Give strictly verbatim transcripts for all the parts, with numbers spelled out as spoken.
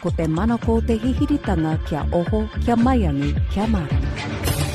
ko te manako o te hihiritanga kia oho, kia maiangi, kia marama.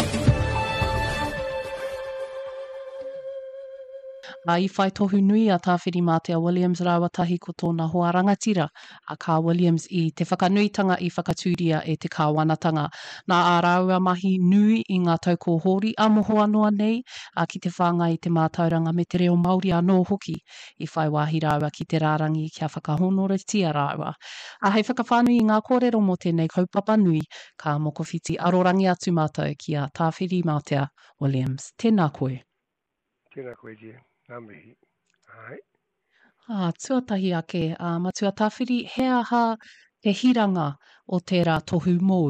A I whai tohu nui a Tāwhiri Mātea Williams rawa tahi ko tōna hoa rangatira a Ka Williams i te whakanuitanga i whakatūria e te kāwanatanga. Nā a raua mahi nui i ngā taukō hori a moho anoa nei a ki te whāngai i te mātauranga me te reo Māori anō hoki i whai wāhi rawa ki te rārangi kia whakahonoretia rawa. A hei whakawhānui i ngā kōrero mō tēnei kaupapa nui ka mokowhiti arorangi atu mātou ki a Tāwhiri Mātea Williams. Tēnā koe. Tēnā koe, je. Ngā mihi. Ai. Ah, tuatahi ake, uh, matua Tāwhiri, he aha te hiranga o tērā tohu mou?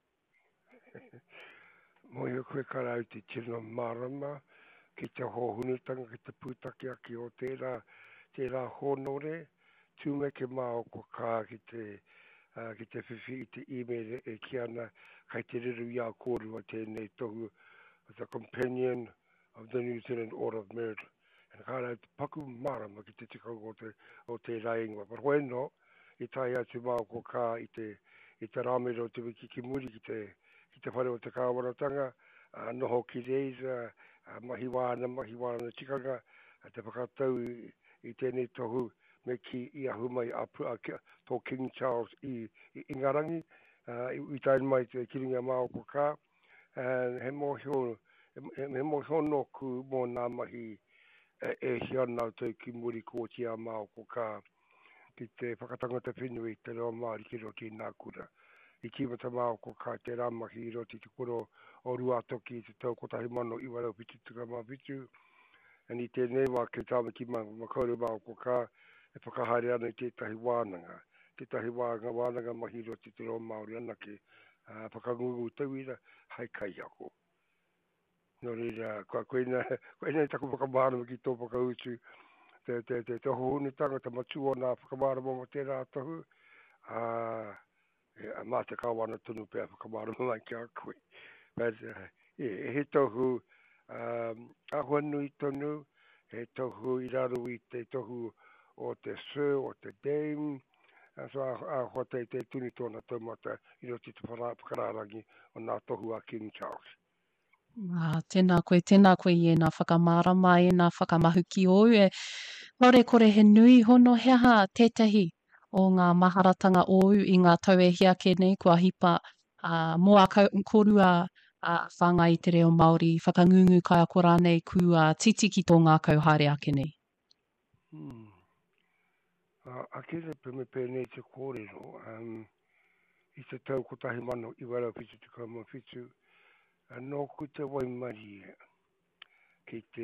Moi o koe karau te tino marama, ki te hohunutanga, ki te pūtaki aki o tērā, tērā honore, tūme ke mā o ko kā ki te, uh, ki te whiwhi i te email e ki ana, kai te riru ia kōrua tēnei tohu, the companion of the New Zealand Order of Merit. And kāra te paku marama ki te tikau o te, o te raingwa. But when no, i tai atu mā ko kā i te, i te rāmero o te wiki ki muri ki te, ki te whare o te kāwaratanga, uh, noho ki reisa, uh, mahi wāna, mahi wāna tikanga, uh, te whakatau i, i tēnei tohu me ki i ahumai a, a, a tō King Charles i, i Ingarangi, uh, i, i tai mai te kiringa mā ko kā, and he mo hio, he mo hio no ku mō nā mahi, e, e hiana tau ki muri kōtia mao ko kā ki te whakatanga te whenui te reo Māori ki roti nā kura. I kimata mao ko kā te rāmahi i roti te kuro o rua toki te tau kotahi mano i warau pitu tuka mā pitu. And i tēnei wā ke tāma ki mā makauru mao ko kā e whakahare ana i tētahi wānanga. Tētahi wānanga wānanga mahi roti te reo Māori anake. Uh, whakangungu tauira hai kai ako. No reira, koe koina, koina i taku whakamārama ki tō whakautu, te, te, te, te hohunutanga, te matua nā whakamārama mo tērā tohu, uh, yeah, mā te kāwana tunu pēr whakamārama mai ki a koe. But, uh, yeah, he tohu, um, ahua nui tonu, he tohu i raru i te tohu o te Sir, o te Dame, uh, so ahua te, te tuni tōna taumata, i roti te whakararangi o nā tohu a King Charles. Ah, tēnā koe, tēnā koe i e nā whakamārama, e nā whakamahu ki o e. Haure kore he nui hono he aha tētahi o ngā maharatanga o i ngā tau e hiake nei kua hipa uh, mo a korua uh, whāngai te reo Māori, whakangungu kai a korānei ku uh, titiki tō ngā kauhare ake nei. Hmm. Uh, a kere pe me pēnei te kōrero, um, i te tau kotahi mano i wara whitu te kauma whitu, no ku te waimari ki te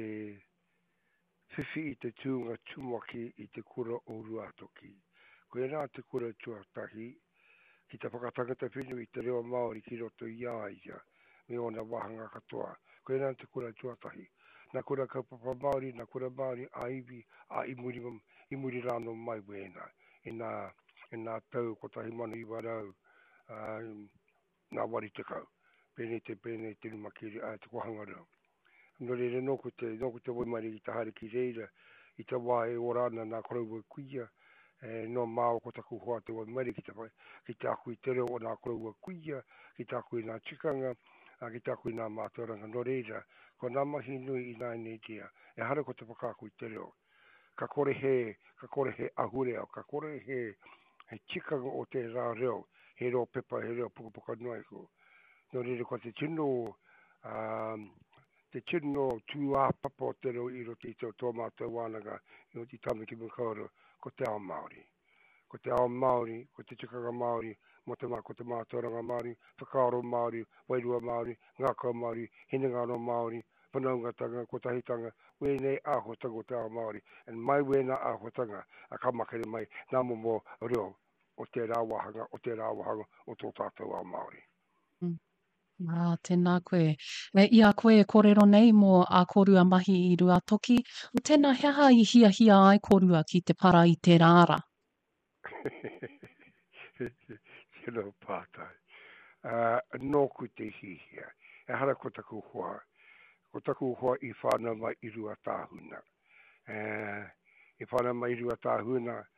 whiwhi i te tūnga tūmaki i te kura o ruatoki. Ko e nā te kura tuatahi, ki te whakatangata whinu i te reo Māori ki roto i aia, me ona wahanga katoa. Ko e nā te kura tuatahi. Nā kura kaupapa Māori, nā kura Māori a iwi, a imuri, imuri rāno mai wēnā. E nā, e nā tau kotahi manu i warau, uh, nā wari te kau. Pēnei te pēnei te numakiri a te kohanga reo. Nō reira nōku te, nōku te waimari i te hare ki reira, i te wā e orana nā koraua kuia, e, no māo ko taku hoa te waimari ki te, ki te aku i te reo o nā koraua kuia, ki te aku i nā tikanga, a ki te aku i nā mātoranga. Nō reira, ko nā mahi nui i nā nei tia, e hara ko te whakaku i te reo. Ka kore he, ka kore he ahureo, ka kore he, he tikanga o te rā reo, he reo pepa, he reo pukapuka noiku. No reira ko te tino, um, te tino tū a papa o te reo i roti i tō tō mātou wānanga, i roti tāme ki makaura, ko te ao Māori. Ko te ao Māori, ko te tikanga Māori, mo te mā, ko te mātauranga Māori, whakaaro Māori, wairua Māori, ngākau Māori, hinengaro Māori, whanaungatanga, ko tahitanga, wēnei āhotanga o te ao Māori. And mai wēnā āhotanga, a kamakere mai, nā momo reo, o te rāwahanga, o te rāwahanga, o tō tātou ao Māori. Mm. Ah, tēnā koe. E, I a koe e kōrero nei mō a korua mahi i rua toki. O tēnā heha i hia hia ai korua ki te para i te rāra. Tēnā pātai. Uh, nōku te hihia. E hara ko taku hoa. Ko taku hoa i whāna mai i rua tāhuna. Uh, I whāna mai i rua tāhuna,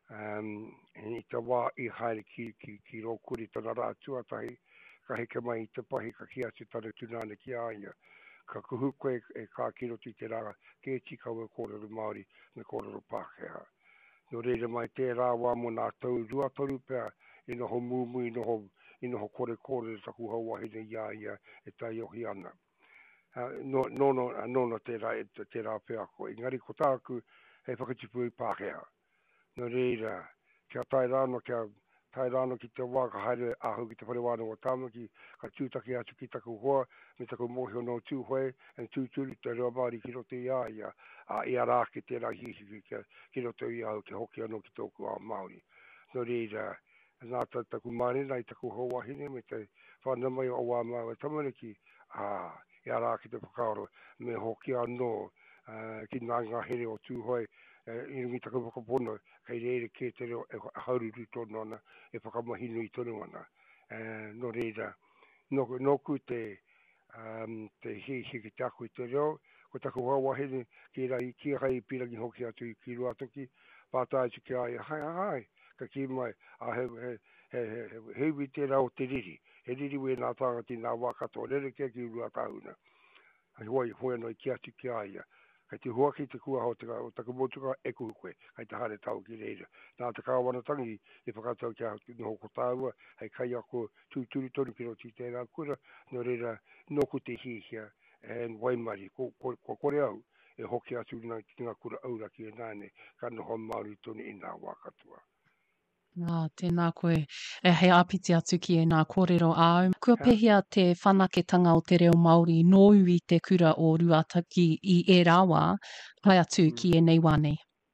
Um, I te wā I haere ki, ki, ki rokuri tana rā tuatahi, ka heke mai I te pahi ka kia te tana tunane ki aia. Ka kuhu koe e ka kiro ti te rā, ke tika ua kōrero Māori, me kōrero Pākehā. No reira mai tērā wā mo nā tau rua toru pēr, I noho mūmu, I noho, I noho kore kore taku hauahine ia ia e tai ohi ana. Uh, no, no, no, no, no tērā, e tērā pēr ko. Engari ko tāku, hei whakatipu I Pākehā. No reira, kia tai rāno, kia tai rāno ki te wā, ka haere ahu ki te whare wāna o tāmaki, ka tūtaki atu ki taku hoa, me taku mohi o no tūhoe, and tūturu te reo Māori ki roto I a ia, a ia rā ki tērā hihi ki, ki roto I au, ki hoki anō ki tōku a Māori. No reira, nā taku marina I taku hauahine, me te whanamai o wā mau e tamariki, a ia rā ki te whakaaro, me hoki anō, uh, ki nā ngahere o tūhoe, I rungi taku whakapono, kei reire ke te reo e haururu tono ana, e whakamahinu I tono ana. Uh, no reira, no, no ku te, um, te hi hi ki te aku I te reo, ko taku hauahine, ki rai ki hai pirangi hoki atu I ki ruatoki, pātai tu ki ai, hai, hai, ka ki mai, a he, he, he, he, he, he wi te rau te riri, he riri we nā tāngati nā wakato, rere ke ki ruatauna. Ai hoi, hoi anō I ki atu ki aia. Kei te hua ki te kua hau te ka, o taku motuka e kuhu koe, kei te hare tau ki reira. Nā te kāwanatangi, I whakatau ki hau no ko tāua, hei kai ako tūturu tonu ki roti tērā kura, no reira noku te hihia, and waimari, ko, ko, ko kore au, e hoki atu nā ki ngā kura aura ki e nāne, ka noho Māori tonu I nā wakatua. Nā, tēnā koe. E hei āpiti atu ki e nā kōrero au. Kua pehia te whanaketanga o te reo Māori nōu I te kura o Ruataki I e rawa, pai atu mm. ki e nei wānei.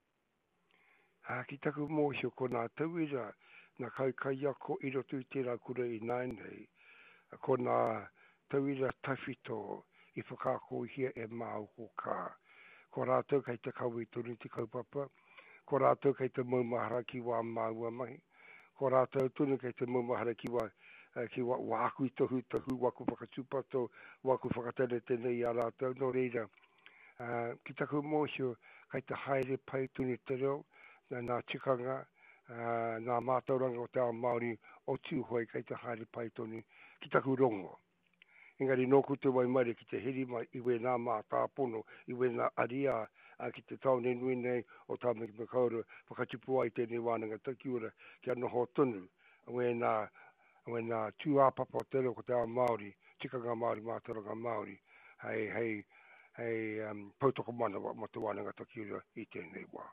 Ha, ki taku mōhio ko nā tauira, nā kai kai ako I roto I tērā kura I nānei, ko nā tauira tawhito I whakako hia e māu ko kā. Ko rātou kei te kaui tonu te kaupapa, ko rātou kei te maumahara ki wā māua mai, ko rātou tonu kei te maumahara ki wā, uh, ki wā wāku I tohu tohu, wāku whakatupato, wāku whakatene tenei a rātou, no reira. Uh, ki taku mōhio, kei te haere pai tonu te reo, nā nā tikanga, uh, nā mātauranga o te ao Māori, o tūhoi kei te haere pai tonu, ki taku rongo. Engari nōku te waimare ki te heri mai iwe nā mā tāpono, iwe nā aria a ki te taone nui nei o tāmaki makaura, whakatipu ai tēnei wānanga takiura ki anoho tonu, awe nā, awe nā tūāpapa o te reo ko te ao Māori, tikanga Māori, mātauranga Māori, hei, hei, hei um, pautoko mana mo te wānanga takiura I tēnei wā.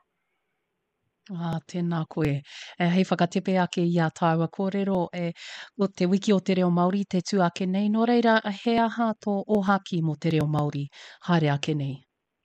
Ah, tēnā koe. E hei whakatepe ake I a tāua kōrero e o te wiki o te reo Māori, te tū ake nei. Nō reira, he aha tō ohaki mo te reo Māori, haere ake nei.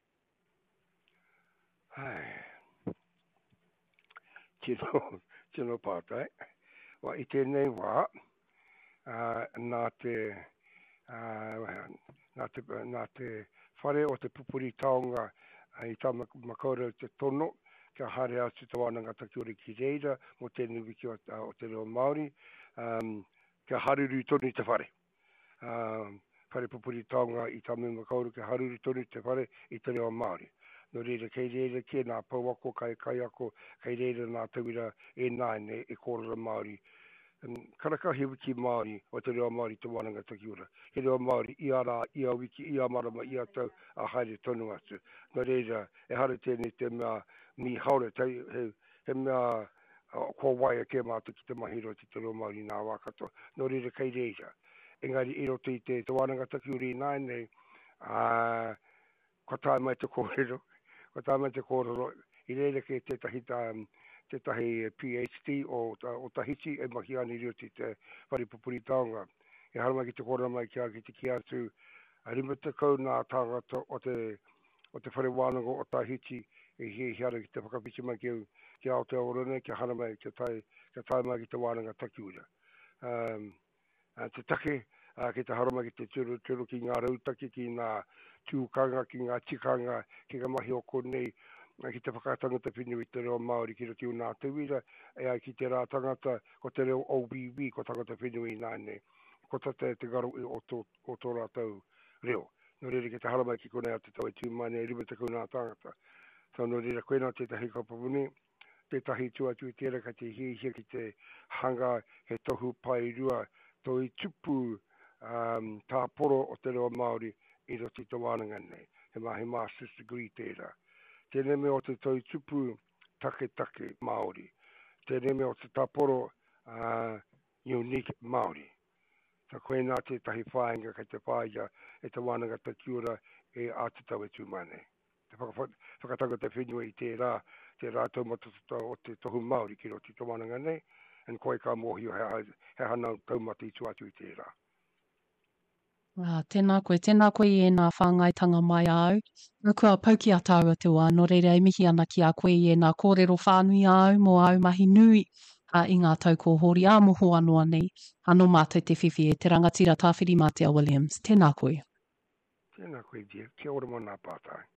Hai. Tino, tino pātai. Wa I tēnei wā, uh, nā te, uh, nā te, nā te whare o te pupuri taonga uh, I tā makaura te tono, kia hare atu te wānanga takiore ki reira, mo tēnei wiki o, o te reo Māori, um, kia haruru tonu te whare. Um, whare pupuri taonga I tā makaura, kia haruru tonu te whare I te reo Māori. No reira, kei reira kia nā pauako, kai kai ako, kei reira nā tauira e nāne e kōrera Māori. Um, karakahi wiki Māori o te reo Māori te wānanga takiura. He reo Māori, I a rā, I a wiki, I a marama, I a tau, a haere tonu atu. No reira, e hara tēnei te mea mi haure, te, he, he mea uh, ko waia ke mātu ki te mahiro ki te reo Māori nā wakato. No reira, kei reira. Engari, I roto I te, te wānanga takiura I nānei, uh, ko tāi mai te kōrero, ko tāi mai te kōrero, I reira ke te tahi tā, te tahi PhD o, o tahiti e mahi ani rio te te wharipupuri taonga. E harama ki te kora mai kia ki te ki atu a rima te kau nā tāngata o te, o te whare wānanga o tahiti e hi hiara ki te whakapiti mai ki, ki Aotearoa, ki harama ki tai, ki tai mai ki te wānanga takiura. Um, te take, uh, ki te harama ki te turu, turu ki ngā rautaki, ki ngā tūkanga, ki ngā tikanga, ki ngā mahi o konei, ki te whakatanga te whinu I te reo Māori ki roti o nā tauira, e ai ki te rā tangata ko te reo O B B, ko tangata whinu I nāne, ko tate te garo o tō, o tō rātau reo. No reira ki te haramai ki konei a te tau e tūmane, e rima te kau nā tangata. So no reira koe nā te tahi kapapuni, te tahi tua tui tēra ka te hihia ki te hanga he tohu pai rua to i tupu um, tāporo o te reo Māori i roti te wānanga nei. He mahi master's degree tēra. Tēnei me o te toi tupu take take Māori. Tēnei me o te tāporo uh, unique Māori. Ta koe nā te tahi whāinga kei te whāia e te wānanga te kiura e ātatau e tūmane. Te whakatanga te whenua i tērā, te rātou matata o te tohu Māori ki roti te wānanga nei, en koe ka mohi o he, he hana taumata i tuatu i tērā. Ah, tēnā koe, tēnā koe i ēnā whāngaitanga mai au. Nā kua pauki a tāua te wā, no reira e mihi ana ki a koe i ēnā kōrero whānui au mo au mahi nui a i ngā tau hori a moho anoa nei. Anō mātou te whiwhi e te rangatira Tāwhiri Mātea Williams. Tēnā koe. Tēnā koe, dear. Kia ora mō nā pātai.